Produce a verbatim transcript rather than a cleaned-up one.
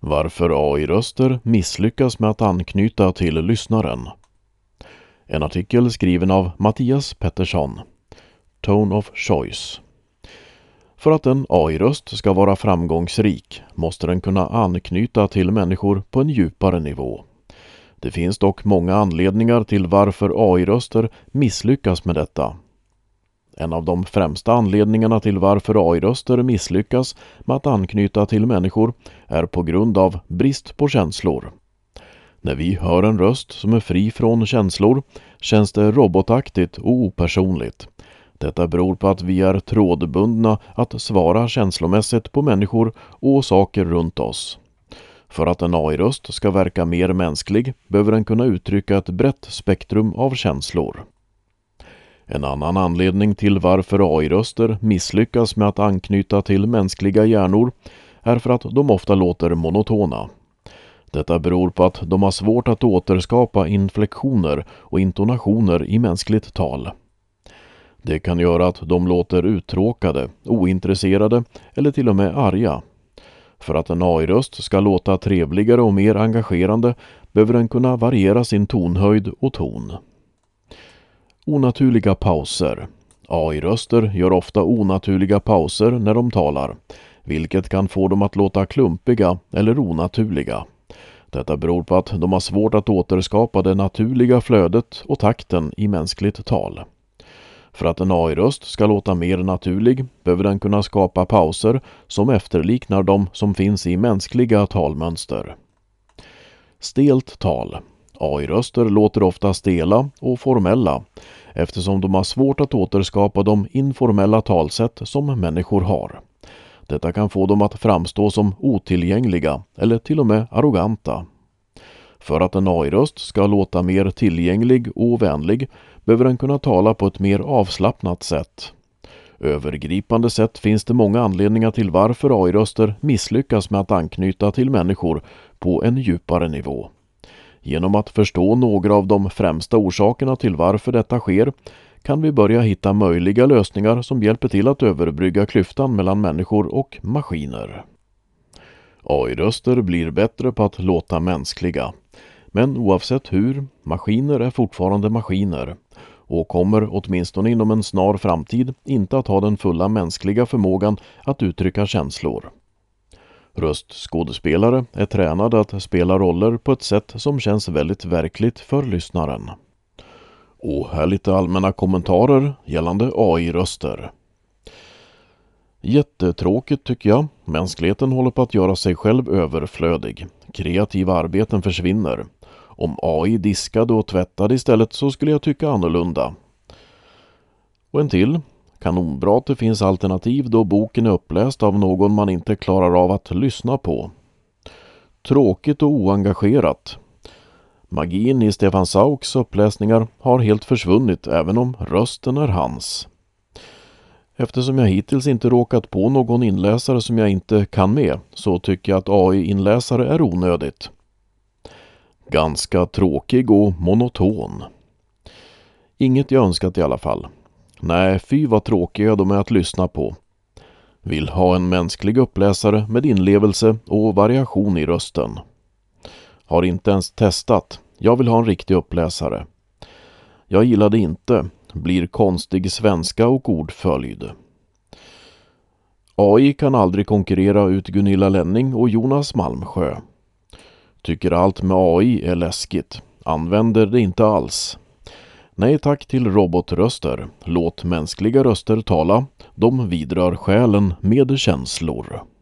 Varför A I-röster misslyckas med att anknyta till lyssnaren. En artikel skriven av Mattias Pettersson. Tone of Choice. För att en A I-röst ska vara framgångsrik måste den kunna anknyta till människor på en djupare nivå. Det finns dock många anledningar till varför A I-röster misslyckas med detta. En av de främsta anledningarna till varför A I-röster misslyckas med att anknyta till människor är på grund av brist på känslor. När vi hör en röst som är fri från känslor känns det robotaktigt och opersonligt. Detta beror på att vi är trådbundna att svara känslomässigt på människor och saker runt oss. För att en A I-röst ska verka mer mänsklig behöver den kunna uttrycka ett brett spektrum av känslor. En annan anledning till varför A I-röster misslyckas med att anknyta till mänskliga hjärnor är för att de ofta låter monotona. Detta beror på att de har svårt att återskapa inflektioner och intonationer i mänskligt tal. Det kan göra att de låter uttråkade, ointresserade eller till och med arga. För att en A I-röst ska låta trevligare och mer engagerande behöver den kunna variera sin tonhöjd och ton. Onaturliga pauser. A I-röster gör ofta onaturliga pauser när de talar, vilket kan få dem att låta klumpiga eller onaturliga. Detta beror på att de har svårt att återskapa det naturliga flödet och takten i mänskligt tal. För att en A I-röst ska låta mer naturlig behöver den kunna skapa pauser som efterliknar de som finns i mänskliga talmönster. Stelt tal. A I-röster låter ofta stela och formella eftersom de har svårt att återskapa de informella talsätt som människor har. Detta kan få dem att framstå som otillgängliga eller till och med arroganta. För att en A I-röst ska låta mer tillgänglig och vänlig behöver den kunna tala på ett mer avslappnat sätt. Övergripande sett finns det många anledningar till varför A I-röster misslyckas med att anknyta till människor på en djupare nivå. Genom att förstå några av de främsta orsakerna till varför detta sker kan vi börja hitta möjliga lösningar som hjälper till att överbrygga klyftan mellan människor och maskiner. A I-röster blir bättre på att låta mänskliga. Men oavsett hur, maskiner är fortfarande maskiner och kommer åtminstone inom en snar framtid inte att ha den fulla mänskliga förmågan att uttrycka känslor. Röstskådespelare är tränade att spela roller på ett sätt som känns väldigt verkligt för lyssnaren. Och här lite allmänna kommentarer gällande A I-röster. Jättetråkigt tycker jag. Mänskligheten håller på att göra sig själv överflödig. Kreativa arbeten försvinner. Om A I diskade och tvättade istället så skulle jag tycka annorlunda. Och en till. Kanonbra att det finns alternativ då boken är uppläst av någon man inte klarar av att lyssna på. Tråkigt och oengagerat. Magin i Stefan Sauks uppläsningar har helt försvunnit även om rösten är hans. Eftersom jag hittills inte råkat på någon inläsare som jag inte kan med så tycker jag att A I-inläsare är onödigt. Ganska tråkig och monoton. Inget jag önskat i alla fall. Nej, fy vad tråkiga de är att lyssna på. Vill ha en mänsklig uppläsare med inlevelse och variation i rösten. Har inte ens testat. Jag vill ha en riktig uppläsare. Jag gillade inte. Blir konstig svenska och ordföljd. A I kan aldrig konkurrera ut Gunilla Lenning och Jonas Malmsjö. Tycker allt med A I är läskigt. Använder det inte alls. Nej tack till robotröster. Låt mänskliga röster tala. De vidrör själen med känslor.